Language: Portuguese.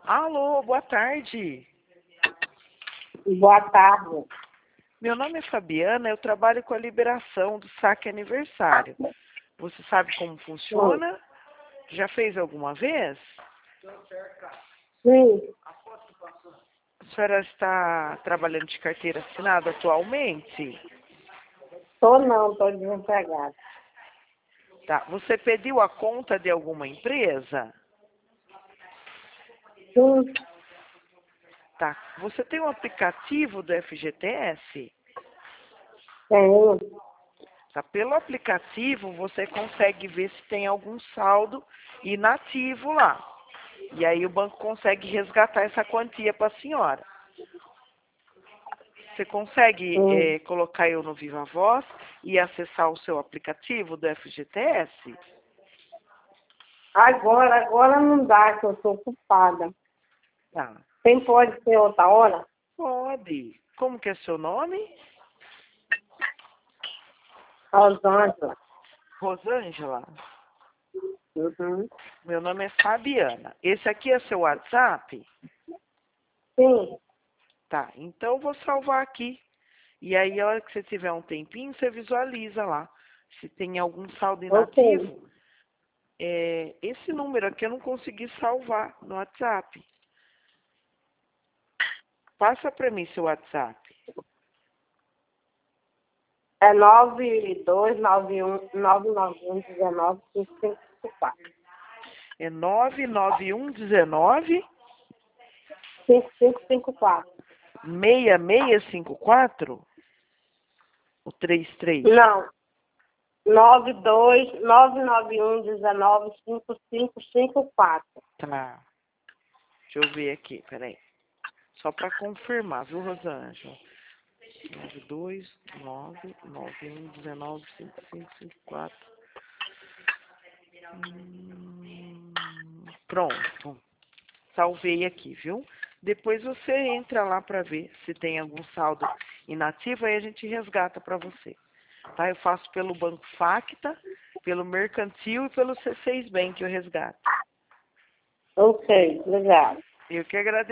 Alô, boa tarde. Boa tarde. Meu nome é Fabiana, eu trabalho com a liberação do saque aniversário. Você sabe como funciona? Já fez alguma vez? Sim, A senhora está trabalhando de carteira assinada atualmente? tô desempregada. Tá. Você pediu a conta de alguma empresa? Sim, Tá. Você tem um aplicativo do FGTS? tenho. Tá. Pelo aplicativo você consegue ver se tem algum saldo inativo lá. E aí o banco consegue resgatar essa quantia para a senhora. Você consegue Sim. colocar eu no Viva Voz e acessar o seu aplicativo do FGTS? Agora não dá, que eu tô ocupada. Tá. Quem pode ser outra hora? Pode. Como que é seu nome? Rosângela. Rosângela. Uhum. Meu nome é Fabiana. Esse aqui é seu WhatsApp? Sim, Tá. Então eu vou salvar aqui. E aí, a hora que você tiver um tempinho, você visualiza lá. Se tem algum saldo ok. inativo, esse número aqui eu não consegui salvar no WhatsApp. Passa para mim seu WhatsApp. É 929195554. É 99119 5554. 6654 ou 33? Não, 991195554. Tá. Deixa eu ver aqui, peraí. Só para confirmar, viu, Rosângela? 92991195554. Pronto. Salvei aqui, viu? Depois você entra lá para ver se tem algum saldo inativo, aí a gente resgata para você. Tá? Eu faço pelo Banco Facta, pelo Mercantil e pelo C6 Bank, eu resgato. Ok, obrigada. Eu que agradeço.